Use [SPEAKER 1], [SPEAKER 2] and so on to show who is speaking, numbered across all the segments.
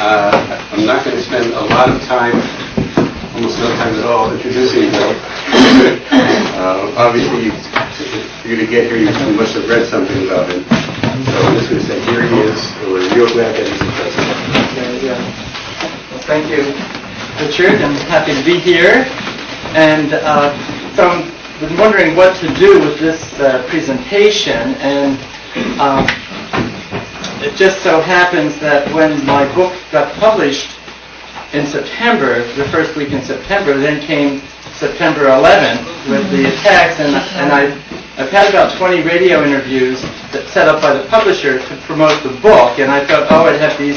[SPEAKER 1] I'm not going to spend a lot of time, almost no time at all, introducing Bill. Obviously, for you to get here, you must have read something about him. So I'm just going to say, here he is. We're real glad that he's interested.
[SPEAKER 2] Yeah. Well, thank you, Richard. I'm happy to be here. And so I've been wondering what to do with this presentation. And it just so happens that when my book got published in September, the first week in September, then came September 11th with the attacks, and I've had about 20 radio interviews that set up by the publisher to promote the book, and I thought, I'd have these,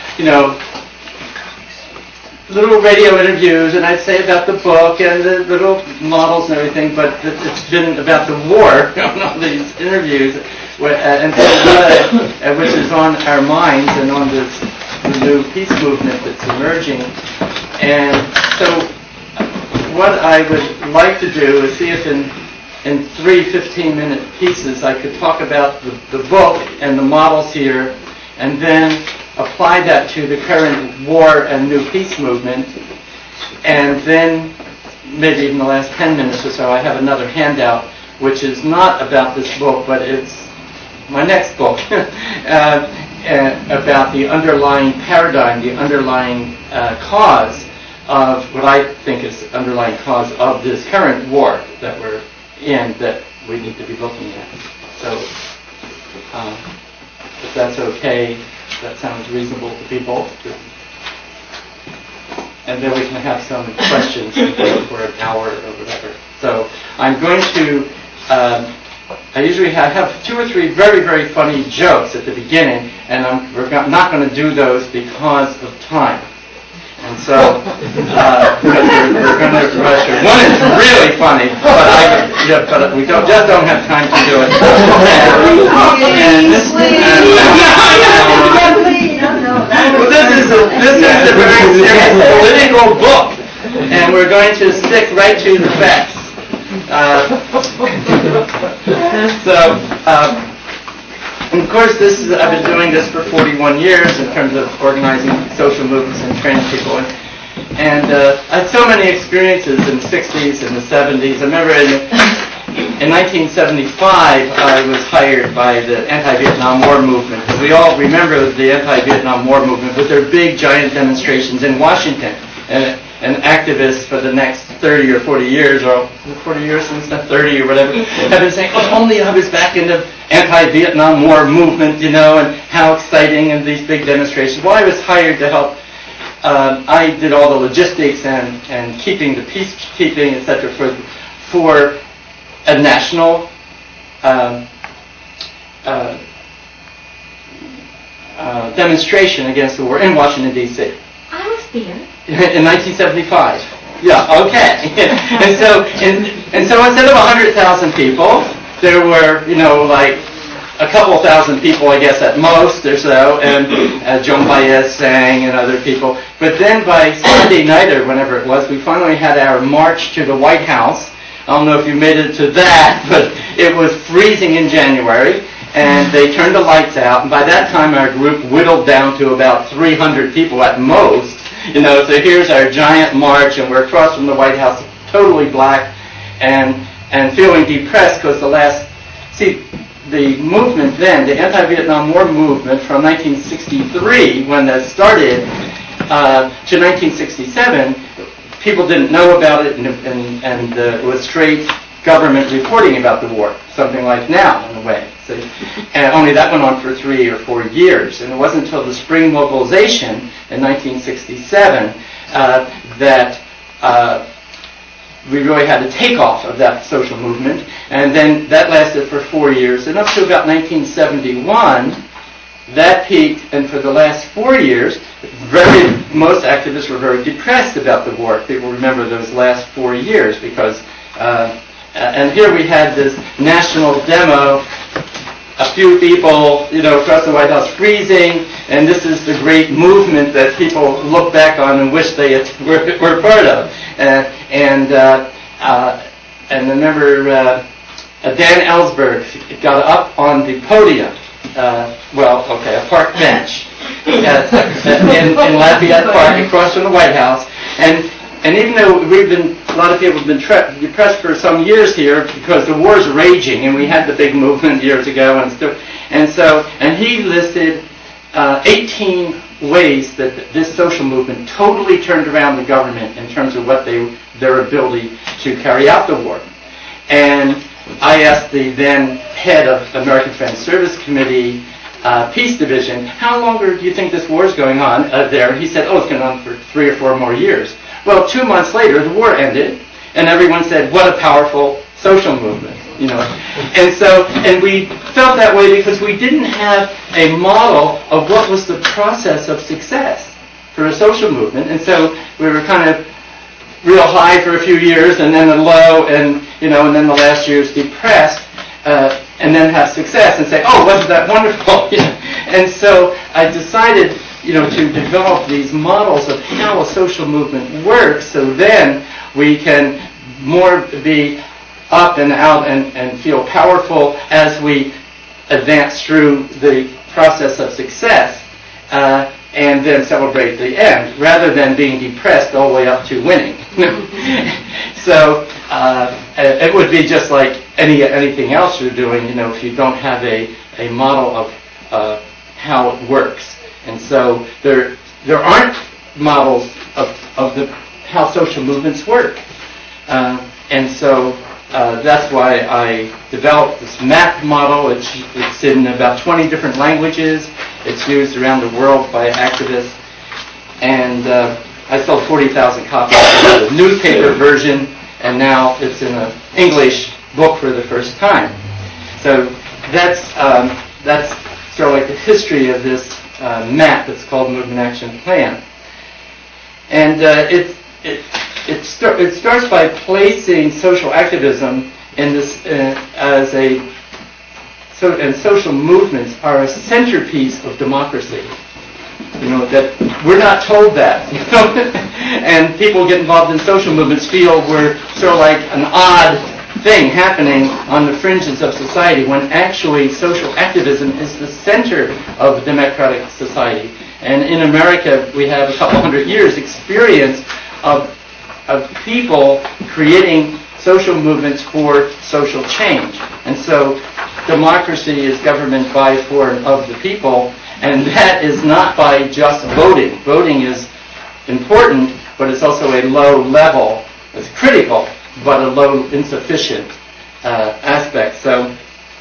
[SPEAKER 2] little radio interviews, and I'd say about the book and the little models and everything, but it's been about the war on all these interviews, and so which is on our minds and on the new peace movement that's emerging. And so what I would like to do is see if in 3 15-minute pieces I could talk about the book and the models here, and then apply that to the current war and new peace movement. And then maybe in the last 10 minutes or so I have another handout which is not about this book, but it's my next book about the underlying paradigm, the underlying cause of what I think is the underlying cause of this current war that we're in, that we need to be looking at. So if that's okay, that sounds reasonable to people. And then we can have some questions for an hour or whatever. So I'm going to, I usually have 2 or 3 very, very funny jokes at the beginning, and we're not going to do those because of time. And so, we're going to rush it. One is really funny, but we just don't have time to do it. Well, this is a very serious political book, and we're going to stick right to the facts. And of course, I've been doing this for 41 years in terms of organizing social movements and training people. And I had so many experiences in the 60s and the 70s. I remember in 1975, I was hired by the anti-Vietnam War movement. We all remember the anti-Vietnam War movement with their big, giant demonstrations in Washington. And activists for the next 30 or 40 years, or 40 years since not 30 or whatever, have been saying, only I was back in the anti-Vietnam War movement, and how exciting, and these big demonstrations. Well, I was hired to help. I did all the logistics and keeping the peacekeeping, etc., for a national demonstration against the war in Washington, D.C.
[SPEAKER 3] I was there.
[SPEAKER 2] In 1975. Yeah, okay. and so instead of 100,000 people, there were, like a couple thousand people, I guess, at most or so, and Joan Baez sang and other people. But then by Sunday night or whenever it was, we finally had our march to the White House. I don't know if you made it to that, but it was freezing in January, and they turned the lights out, and by that time our group whittled down to about 300 people at most. So here's our giant march, and we're across from the White House, totally black, and feeling depressed because the movement then, the anti-Vietnam War movement from 1963, when that started, to 1967, people didn't know about it, and it was straight government reporting about the war, something like now, in a way. And only that went on for 3 or 4 years. And it wasn't until the spring mobilization in 1967 that we really had a takeoff of that social movement. And then that lasted for 4 years. And up to about 1971, that peaked. And for the last 4 years, most activists were very depressed about the war. People remember those last 4 years because... and here we had this national demo, a few people, across the White House freezing, and this is the great movement that people look back on and wish they were part of. And remember, Dan Ellsberg got up on the podium, a park bench, in Lafayette Park across from the White House. And even though a lot of people have been depressed for some years here because the war's raging, and we had the big movement years ago, and he listed 18 ways that this social movement totally turned around the government in terms of their ability to carry out the war. And I asked the then head of American Friends Service Committee, Peace Division, how longer do you think this war is going on there? He said, it's going on for 3 or 4 more years. Well, 2 months later, the war ended, and everyone said, what a powerful social movement, And we felt that way because we didn't have a model of what was the process of success for a social movement. And so we were kind of real high for a few years, and then a low, and then the last year's depressed, and then have success and say, wasn't that wonderful? And so I decided to develop these models of how a social movement works, so then we can more be up and out and feel powerful as we advance through the process of success, and then celebrate the end, rather than being depressed all the way up to winning. So it would be just like anything else you're doing, if you don't have a model of how it works. And so there aren't models of how social movements work. And so that's why I developed this MAP model. It's in about 20 different languages. It's used around the world by activists. And I sold 40,000 copies of the newspaper version, and now it's in an English book for the first time. So that's sort of like the history of this MAP that's called Movement Action Plan. And it starts by placing social activism in this and social movements are a centerpiece of democracy. That we're not told that. And people get involved in social movements feel we're sort of like an odd thing happening on the fringes of society, when actually social activism is the center of democratic society. And in America, we have a couple hundred years experience of people creating social movements for social change. And so democracy is government by, for, and of the people, and that is not by just voting. Voting is important, but it's also a low level. It's critical, but a low, insufficient aspect. So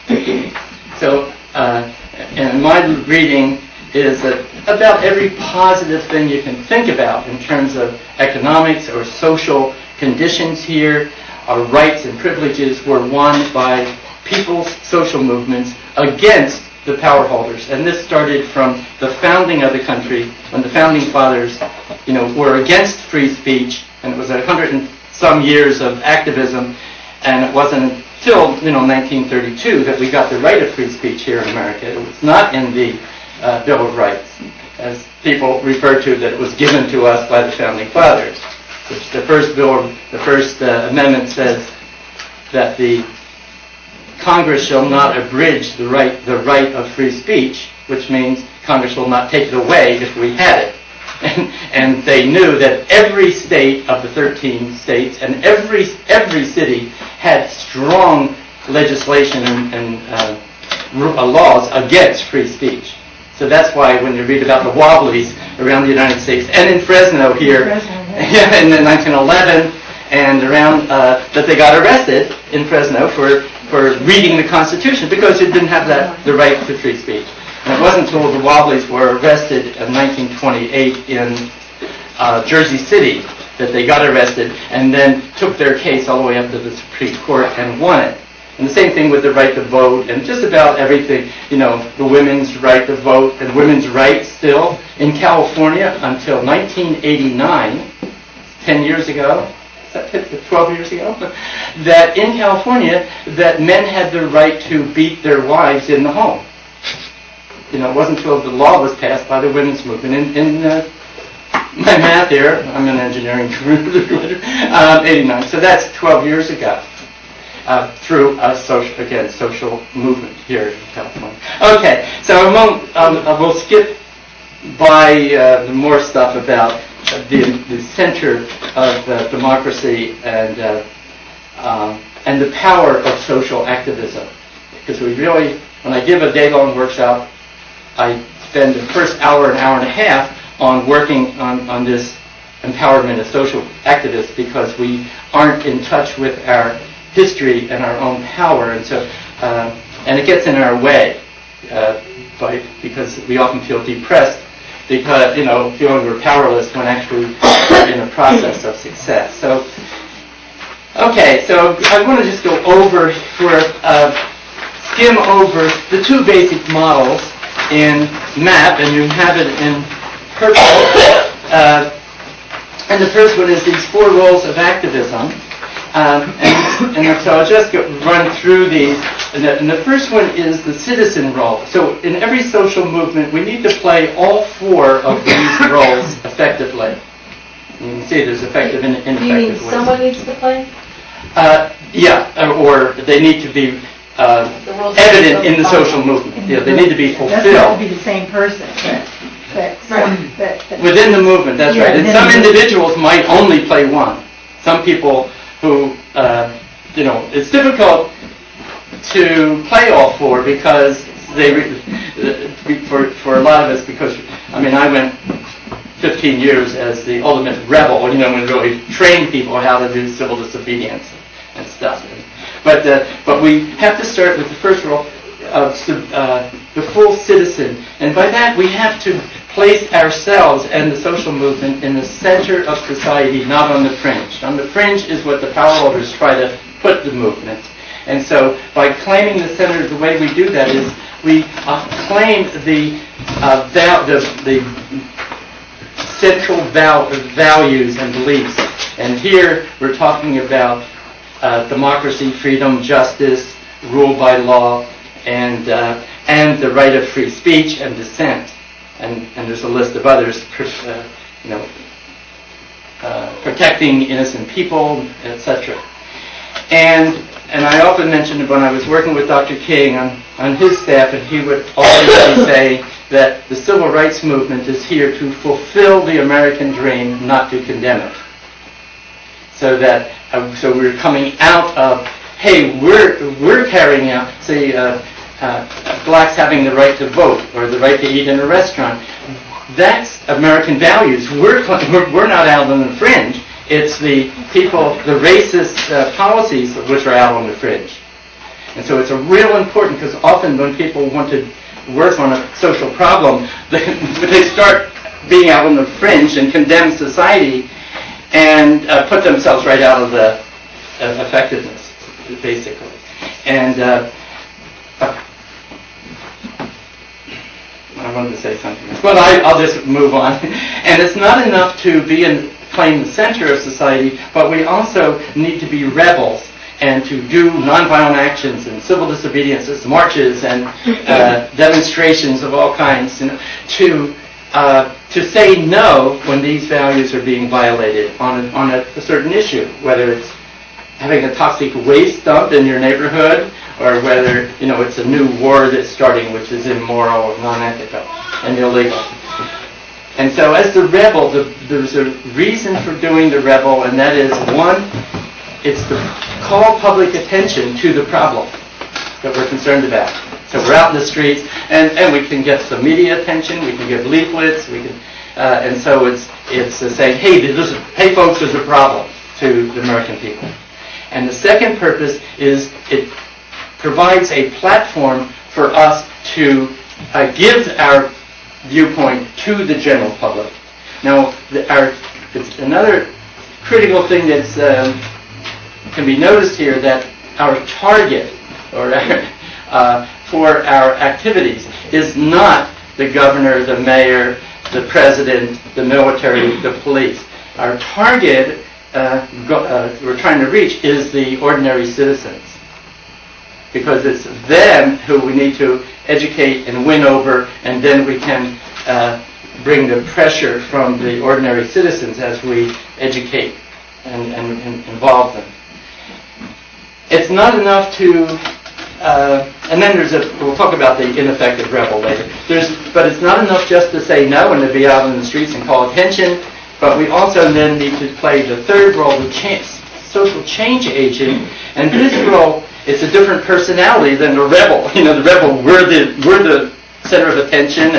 [SPEAKER 2] and my reading is that about every positive thing you can think about in terms of economics or social conditions here, our rights and privileges were won by people's social movements against the power holders. And this started from the founding of the country, when the founding fathers, were against free speech, and it was 100 and some years of activism, and it wasn't until 1932 that we got the right of free speech here in America. It was not in the Bill of Rights, as people refer to, that it was given to us by the founding fathers. Which the first amendment says that the Congress shall not abridge the right of free speech, which means Congress will not take it away if we had it. And they knew that every state of the 13 states and every city had strong legislation and laws against free speech. So that's why when you read about the Wobblies around the United States, and in Fresno here, in 1911, and around that they got arrested in Fresno for reading the Constitution because it didn't have the right to free speech. And it wasn't until the Wobblies were arrested in 1928 in Jersey City that they got arrested, and then took their case all the way up to the Supreme Court and won it. And the same thing with the right to vote, and just about everything, the women's right to vote, and women's rights still in California until 1989, 10 years ago, 12 years ago, that in California, that men had the right to beat their wives in the home. It wasn't until the law was passed by the women's movement. In my math here, I'm an engineering career, 89, so that's 12 years ago. Through a social movement here in California. Okay, so we'll skip by more stuff about the center of democracy and the power of social activism. Because we really, when I give a day-long workshop, I spend the first hour, an hour and a half on working on this empowerment of social activists, because we aren't in touch with our history and our own power, and so and it gets in our way because we often feel depressed because feeling we're powerless when actually we're in a process of success. So okay, so I want to just go over skim over the two basic models in MAP, and you have it in purple. And the first one is these 4 roles of activism. And so I'll just run through these. And the first one is the citizen role. So in every social movement, we need to play all 4 of these roles effectively. You can see there's effective and ineffective ways.
[SPEAKER 3] You mean someone needs to play?
[SPEAKER 2] Yeah, or they need to be evident in the social movement. Yeah, they need to be fulfilled.
[SPEAKER 4] It doesn't have to be the same person, but
[SPEAKER 2] within the movement, that's right. And some individuals might only play one. Some people who, it's difficult to play all 4 because for a lot of us, because, I went 15 years as the ultimate rebel, and really train people how to do civil disobedience and stuff. But we have to start with the first role of the full citizen. And by that, we have to place ourselves and the social movement in the center of society, not on the fringe. On the fringe is what the power holders try to put the movement. And so by claiming the center, the way we do that is we claim the central values and beliefs. And here we're talking about democracy, freedom, justice, rule by law, and the right of free speech and dissent. And there's a list of others, protecting innocent people, etc. And I often mentioned when I was working with Dr. King on his staff, and he would always say that the civil rights movement is here to fulfill the American dream, not to condemn it. So we're coming out of, hey, we're carrying out, say, blacks having the right to vote or the right to eat in a restaurant. That's American values. We're not out on the fringe. It's the people, the racist policies which are out on the fringe. And so it's a real important, because often when people want to work on a social problem, they start being out on the fringe and condemn society and put themselves right out of the effectiveness, basically. And I wanted to say something else, but I'll just move on. And it's not enough to claim the center of society, but we also need to be rebels and to do nonviolent actions and civil disobediences, marches and demonstrations of all kinds, to say no when these values are being violated on a certain issue, whether it's having a toxic waste dump in your neighborhood, or whether it's a new war that's starting, which is immoral or non-ethical and illegal. And so, as the rebel, there's a reason for doing the rebel, and that is, one, it's to call public attention to the problem that we're concerned about. So we're out in the streets, and we can get some media attention, we can give leaflets, we can, and so it's saying, hey folks, there's a problem to the American people. And the second purpose is it provides a platform for us to give our viewpoint to the general public. Now, it's another critical thing that's can be noticed here, that our target or for our activities is not the governor, the mayor, the president, the military, the police. Our target we're trying to reach is the ordinary citizens, because it's them who we need to educate and win over, and then we can bring the pressure from the ordinary citizens as we educate and involve them. It's not enough to and then we'll talk about the ineffective rebel later. But it's not enough just to say no and to be out in the streets and call attention, but we also then need to play the third role, the social change agent, and this role, it's a different personality than the rebel. You know, the rebel, we're the center of attention,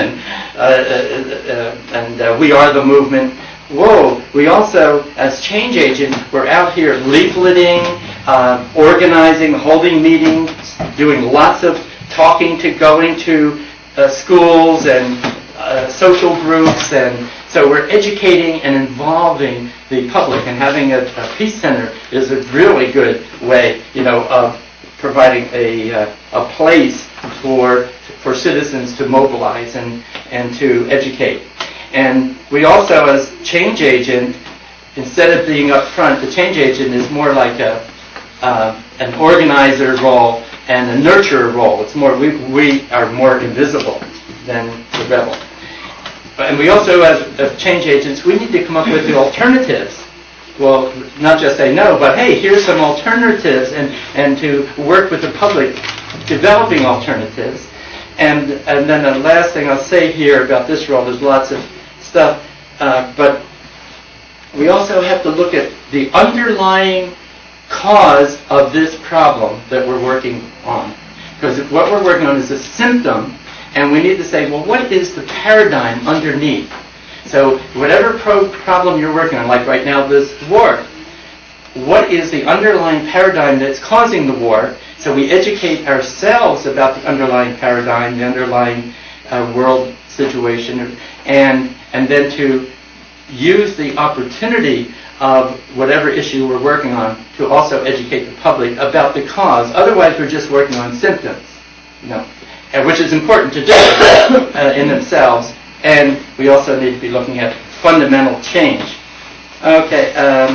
[SPEAKER 2] and we are the movement. Whoa, we also, as change agents, we're out here leafleting, organizing, holding meetings, doing lots of talking going to schools and social groups, and so we're educating and involving the public, and having a peace center is a really good way, of providing a place for citizens to mobilize and to educate. And we also, as change agent, instead of being up front, the change agent is more like an organizer role and a nurturer role. It's more, we are more invisible than the rebel. And we also, as change agents, we need to come up with the alternatives. Well, not just say no, but hey, here's some alternatives, and to work with the public developing alternatives. And then the last thing I'll say here about this role, there's lots of stuff, but we also have to look at the underlying cause of this problem that we're working on. Because what we're working on is a symptom, and we need to say, well, what is the paradigm underneath? So whatever problem you're working on, like right now this war, what is the underlying paradigm that's causing the war? So we educate ourselves about the underlying paradigm, the underlying world situation, and then to use the opportunity of whatever issue we're working on to also educate the public about the cause. Otherwise, we're just working on symptoms, which is important to do in themselves. And we also need to be looking at fundamental change. Okay,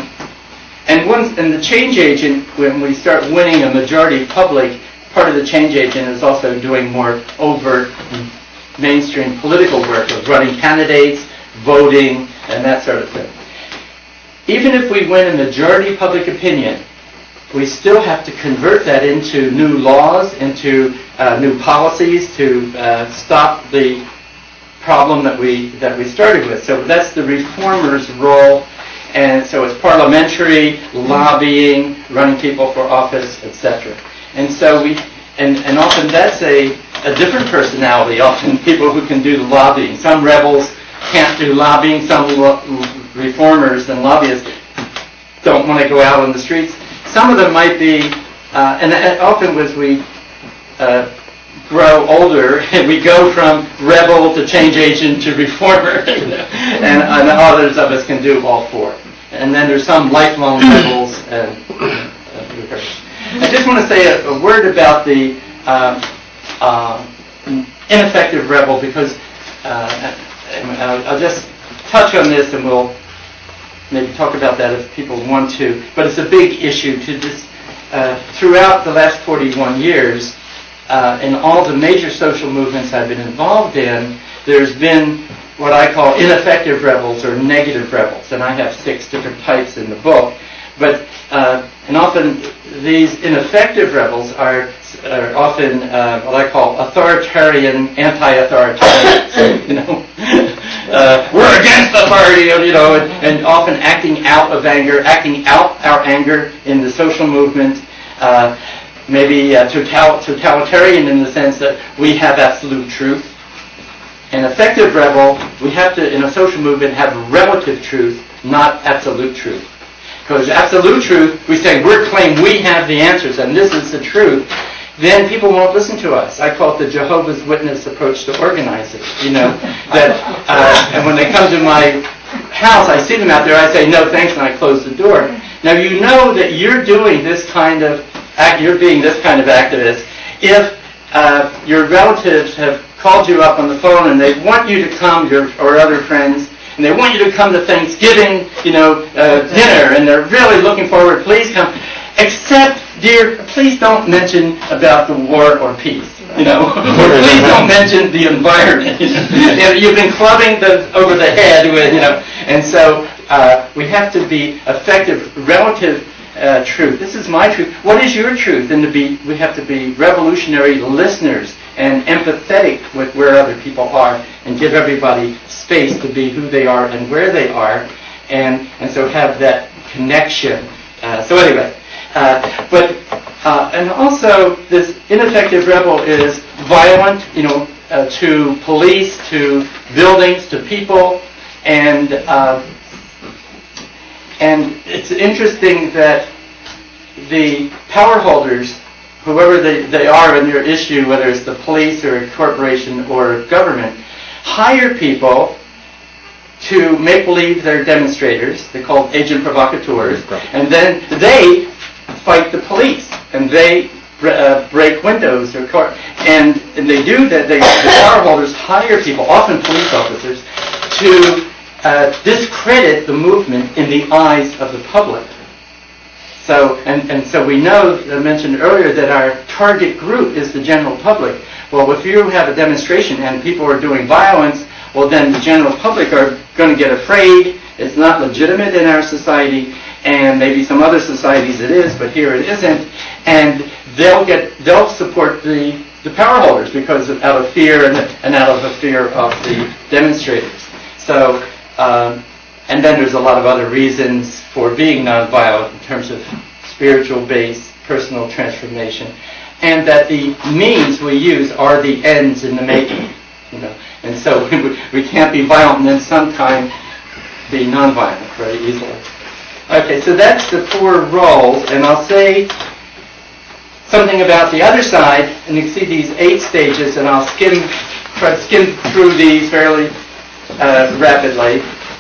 [SPEAKER 2] and the change agent, when we start winning a majority public, part of the change agent is also doing more overt mainstream political work of running candidates, voting, and that sort of thing. Even if we win a majority public opinion, we still have to convert that into new laws, into new policies to stop the problem that we started with. So that's the reformer's role, and so it's parliamentary, lobbying, running people for office, etc. And so and often that's a different personality. Often people who can do the lobbying. Some rebels can't do lobbying. Some reformers and lobbyists don't want to go out on the streets. Some of them might be, and often as we grow older, we go from rebel to change agent to reformer, and others of us can do all four. And then there's some lifelong rebels. I just want to say a word about the ineffective rebel, because I'll just touch on this, and we'll maybe talk about that if people want to. But it's a big issue to this. Throughout the last 41 years, in all the major social movements I've been involved in, there's been what I call ineffective rebels or negative rebels, and I have 6 different types in the book. But and often these ineffective rebels are often what I call authoritarian, anti-authoritarian. We're against authority, and often acting out of anger, acting out our anger in the social movement. Maybe totalitarian in the sense that we have absolute truth. An effective rebel, we have to, in a social movement, have relative truth, not absolute truth. Because absolute truth, we say we claim we have the answers and this is the truth, then people won't listen to us. I call it the Jehovah's Witness approach to organizing. And when they come to my house, I see them out there, I say no thanks, and I close the door. Now you know that you're doing this kind of you're being this kind of activist if your relatives have called you up on the phone and they want you to come, or other friends, and they want you to come to Thanksgiving, dinner, and they're really looking forward. Please come. Except, dear, please don't mention about the war or peace, or please don't mention the environment. You've been clubbing over the head with, and so we have to be effective, relative truth. This is my truth. What is your truth? And we have to be revolutionary listeners and empathetic with where other people are, and give everybody space to be who they are and where they are, and so have that connection. So anyway, and also this ineffective rebel is violent, to police, to buildings, to people, and it's interesting that the power holders, whoever they are in your issue, whether it's the police or a corporation or government, hire people to make believe they're demonstrators. They're called agent provocateurs, and then they fight the police, and they break windows and they do that. The power holders hire people, often police officers, to discredit the movement in the eyes of the public. So and so we know, I mentioned earlier, that our target group is the general public. Well, if you have a demonstration and people are doing violence, well then the general public are going to get afraid. It's not legitimate in our society, and maybe some other societies it is, but here it isn't. And they'll support the power holders because out of fear and out of the fear of the demonstrators. So and then there's a lot of other reasons for being nonviolent in terms of spiritual base, personal transformation, and that the means we use are the ends in the making. And so we can't be violent and then sometime be nonviolent very easily. Okay, so that's the 4 roles, and I'll say something about the other side, and you can see these 8 stages, and I'll try to skim through these fairly rapidly.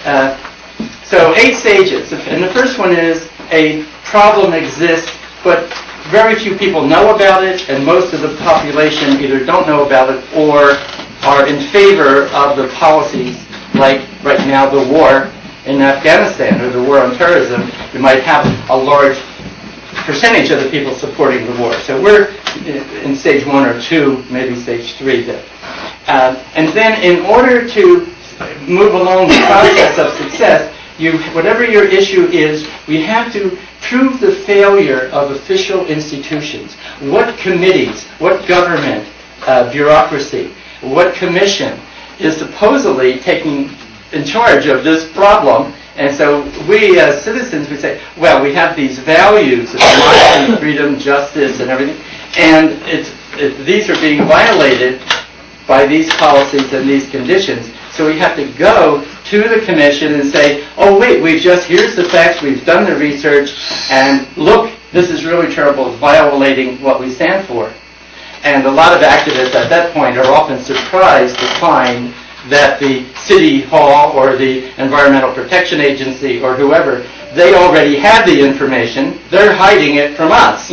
[SPEAKER 2] So 8 stages, and the first one is a problem exists, but very few people know about it, and most of the population either don't know about it or are in favor of the policies, like right now the war in Afghanistan or the war on terrorism. You might have a large percentage of the people supporting the war. So we're in stage 1 or 2, maybe stage 3 there. And then in order to move along the process of success, whatever your issue is, we have to prove the failure of official institutions. What committees, what government, bureaucracy, what commission is supposedly taking in charge of this problem. And so we as citizens, we say, well, we have these values of democracy, freedom, justice, and everything, and these are being violated by these policies and these conditions. So we have to go to the commission and say, oh wait, here's the facts, we've done the research, and look, this is really terrible, it's violating what we stand for. And a lot of activists at that point are often surprised to find that the City Hall or the Environmental Protection Agency or whoever, they already have the information. They're hiding it from us,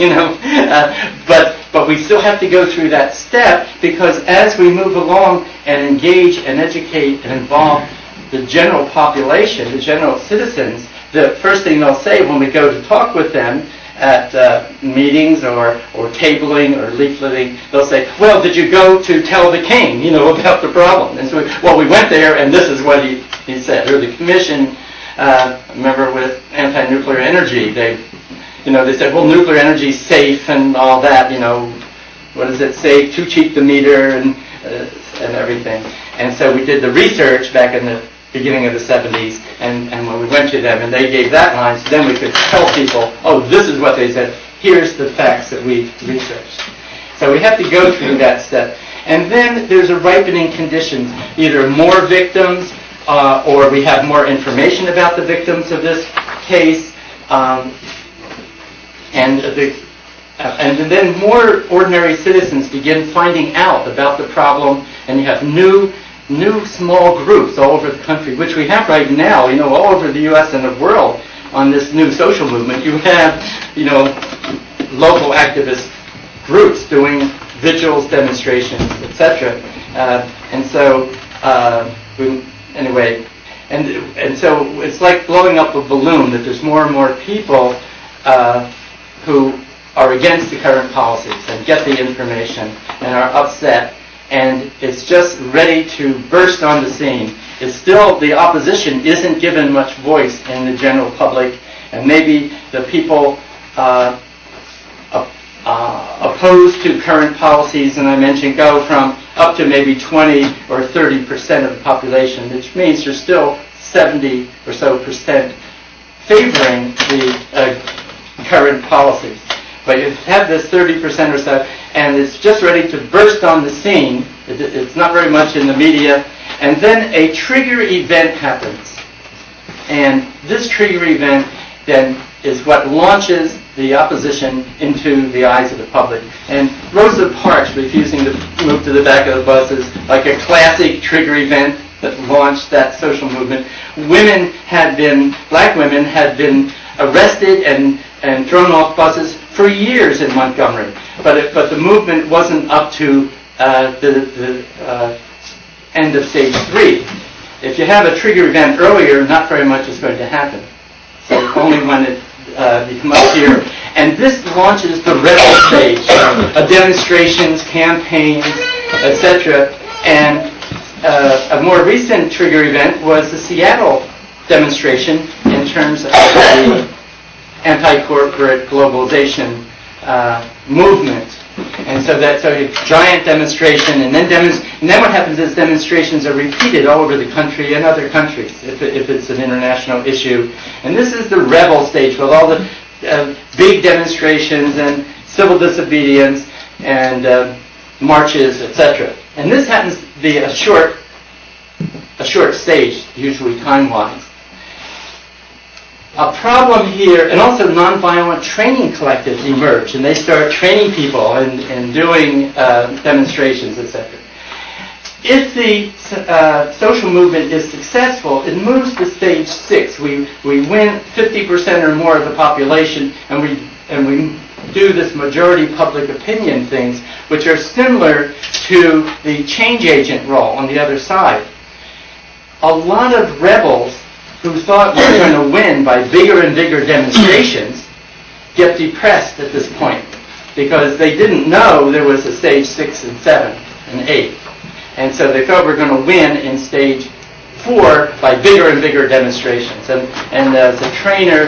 [SPEAKER 2] but we still have to go through that step, because as we move along and engage and educate and involve the general population, the general citizens, the first thing they'll say when we go to talk with them at meetings or tabling or leafleting, they'll say, well, did you go to tell the king, about the problem? And so, we went there and this is what he said. Or the commission, remember with anti-nuclear energy, they said, well, nuclear energy is safe and all that, what is it, safe, too cheap to meter and everything. And so we did the research back in the beginning of the 70s, and when we went to them and they gave that line, so then we could tell people, oh, this is what they said, here's the facts that we've researched. So we have to go through that step. And then there's a ripening condition, either more victims, or we have more information about the victims of this case, and then more ordinary citizens begin finding out about the problem, and you have new small groups all over the country, which we have right now, all over the U.S. and the world on this new social movement. You have, local activist groups doing vigils, demonstrations, etc. And so, anyway, and so it's like blowing up a balloon, that there's more and more people who are against the current policies and get the information and are upset, and it's just ready to burst on the scene. It's still, the opposition isn't given much voice in the general public, and maybe the people opposed to current policies, and I mentioned go from up to maybe 20 or 30% of the population, which means there's still 70 or so percent favoring the current policies. But you have this 30% or so, and it's just ready to burst on the scene. It's not very much in the media. And then a trigger event happens. And this trigger event then is what launches the opposition into the eyes of the public. And Rosa Parks refusing to move to the back of the bus is like a classic trigger event that launched that social movement. Black women had been arrested and thrown off buses for years in Montgomery. But the movement wasn't up to the end of stage 3. If you have a trigger event earlier, not very much is going to happen. So only when you come up here. And this launches the rebel stage, demonstrations, campaigns, etc. And a more recent trigger event was the Seattle demonstration in terms of the anti-corporate globalization movement. And so a giant demonstration, and then what happens is demonstrations are repeated all over the country and other countries if it's an international issue. And this is the rebel stage with all the big demonstrations and civil disobedience and marches, etc. And this happens to be a short stage, usually time-wise. A problem here, and also nonviolent training collectives emerge, and they start training people and doing demonstrations, etc. If the social movement is successful, it moves to stage 6. We win 50% or more of the population, and we do this majority public opinion things, which are similar to the change agent role on the other side. A lot of rebels who thought we were going to win by bigger and bigger demonstrations get depressed at this point because they didn't know there was a stage 6 and 7 and 8. And so they thought we were going to win in stage 4 by bigger and bigger demonstrations. And as a trainer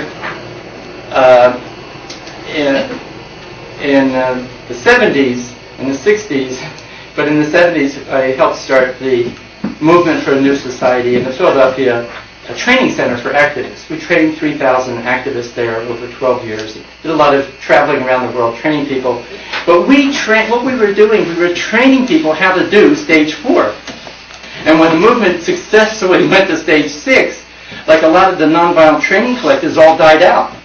[SPEAKER 2] in the 70s, in the 60s, but in the 70s I helped start the Movement for a New Society in the Philadelphia training center for activists. We trained 3,000 activists there over 12 years. Did a lot of traveling around the world training people. But what we were doing, we were training people how to do stage 4. And when the movement successfully went to stage 6, like a lot of the nonviolent training collectives all died out.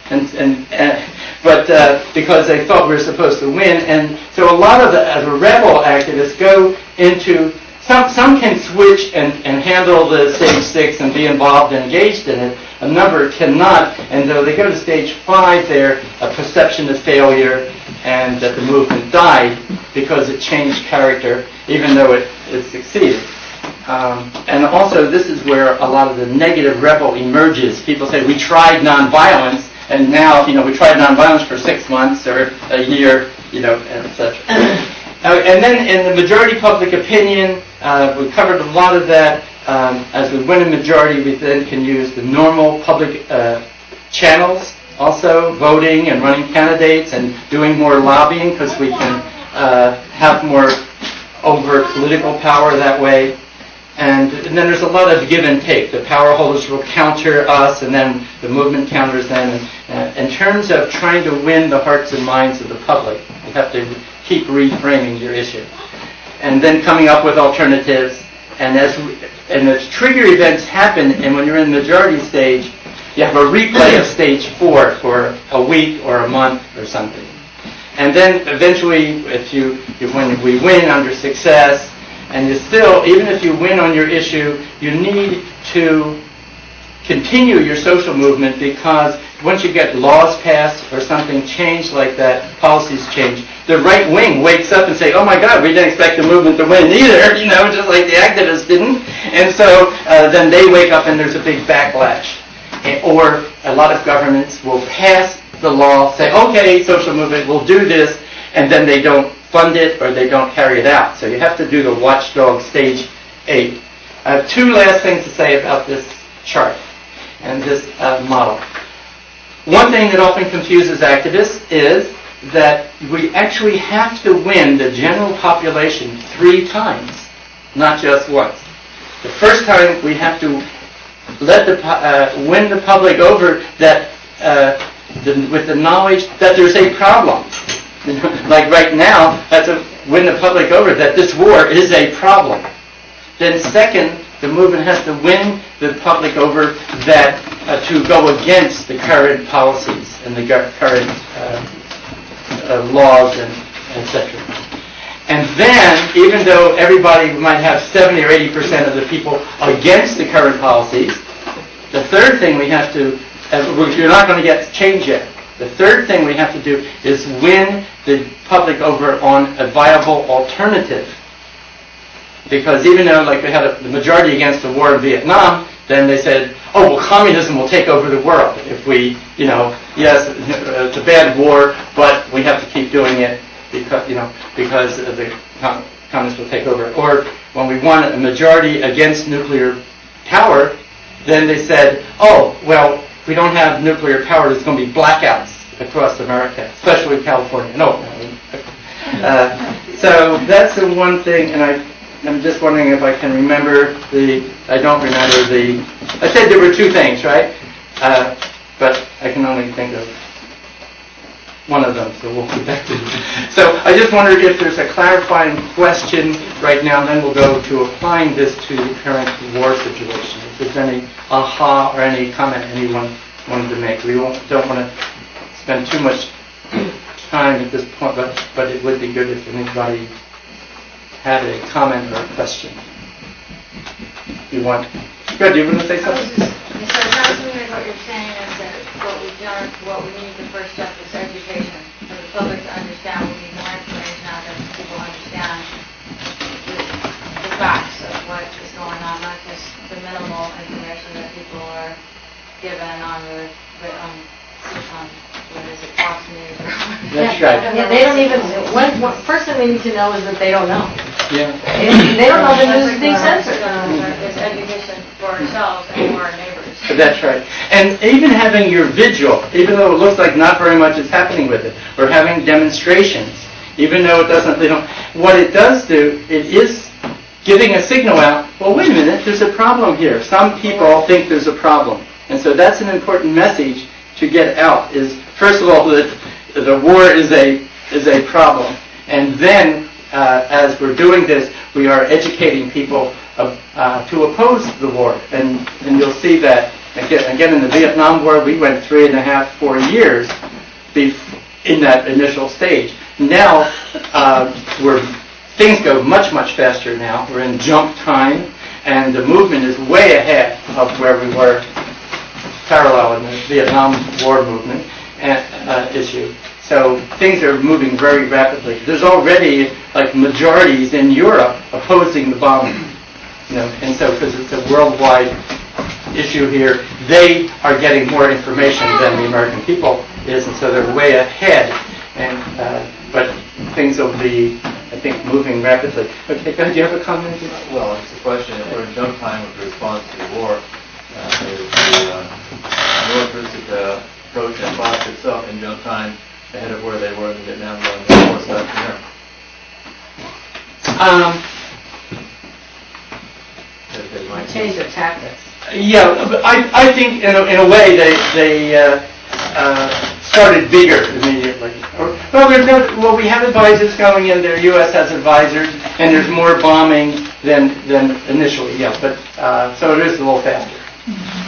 [SPEAKER 2] But because they thought we were supposed to win. And so a lot of the rebel activists go into some can switch and handle the stage 6 and be involved and engaged in it. A number cannot, and though they go to stage 5, they're a perception of failure and that the movement died because it changed character, even though it succeeded. And also, this is where a lot of the negative rebel emerges. People say, we tried nonviolence, and now, we tried nonviolence for 6 months or a year, etc. And then in the majority public opinion, we covered a lot of that. As we win a majority, we then can use the normal public channels, also voting and running candidates and doing more lobbying because we can have more overt political power that way. And then there's a lot of give and take. The power holders will counter us, and then the movement counters them. And in terms of trying to win the hearts and minds of the public, you have to keep reframing your issue. And then coming up with alternatives. And as trigger events happen, and when you're in the majority stage, you have a replay of stage 4 for a week or a month or something. And then eventually, when we win under success, and you still, even if you win on your issue, you need to continue your social movement because once you get laws passed or something changed like that, policies change, the right wing wakes up and say, oh my God, we didn't expect the movement to win either, just like the activists didn't. And so then they wake up and there's a big backlash. Or a lot of governments will pass the law, say, okay, social movement, we'll do this, and then they don't fund it or they don't carry it out. So you have to do the watchdog stage 8. I have 2 last things to say about this chart and this model. one thing that often confuses activists is that we actually have to win the general population 3 times, not just once. The first time we have to win the public over that with the knowledge that there's a problem. Like right now, that's to win the public over that this war is a problem. Then second, the movement has to win the public over that to go against the current policies and the current laws and etc. And then, even though everybody might have 70 or 80% of the people against the current policies, the third thing we have to, you're not going to get change yet. The third thing we have to do is win the public over on a viable alternative. Because even though, like, we had the majority against the war in Vietnam, then they said, oh, well, communism will take over the world if we, yes, it's a bad war, but we have to keep doing it because the communists will take over. Or when we won a majority against nuclear power, then they said, oh, well, if we don't have nuclear power, there's going to be blackouts across America, especially California. No. So that's the one thing, and I'm just wondering if I can remember I don't remember I said there were 2 things, right? But I can only think of one of them, so we'll get back to it. So I just wondered if there's a clarifying question right now, and then we'll go to applying this to the current war situation. If there's any aha or any comment anyone wanted to make. We don't want to spend too much time at this point, but it would be good if anybody had a comment or a question. You want? Good, you want to say something?
[SPEAKER 3] So it sounds to me like what you're saying is that what we need, the first step is education. For the public to understand, we need more information out there so people understand the facts of what is going on, not just the minimal information that people are given on what is it, Fox News or whatever.
[SPEAKER 2] That's right.
[SPEAKER 4] Yeah, they don't even, first thing we need to know is that they don't know.
[SPEAKER 2] Yeah.
[SPEAKER 4] They don't know the news is being censored.
[SPEAKER 3] It's education for ourselves and for our neighbors.
[SPEAKER 2] That's right. And even having your vigil, even though it looks like not very much is happening with it, or having demonstrations, even though it doesn't, what it does do, it is giving a signal out, well, wait a minute, there's a problem here. Some people think there's a problem. And so that's an important message to get out, is, first of all, that the war is a problem. And then, as we're doing this, we are educating people to oppose the war. And you'll see that, again, in the Vietnam War, we went 3.5, 4 years in that initial stage. Now, things go much, much faster now. We're in jump time, and the movement is way ahead of where we were parallel in the Vietnam War movement issue. So things are moving very rapidly. There's already majorities in Europe opposing the bombing, and so because it's a worldwide issue here, they are getting more information than the American people is, and so they're way ahead. And but things will be, I think, moving rapidly. Okay, do you have a comment?
[SPEAKER 5] Well, it's a question. If we're in jump time with response to the war, the militaristic approach and fought itself in jump time ahead of where they were in the Vietnam War. What's that from there?
[SPEAKER 4] Change their tactics.
[SPEAKER 2] Yeah, but I think in a way they started bigger immediately. We have advisors going in there. U.S. has advisors, and there's more bombing than initially. Yeah, but so it is a little faster.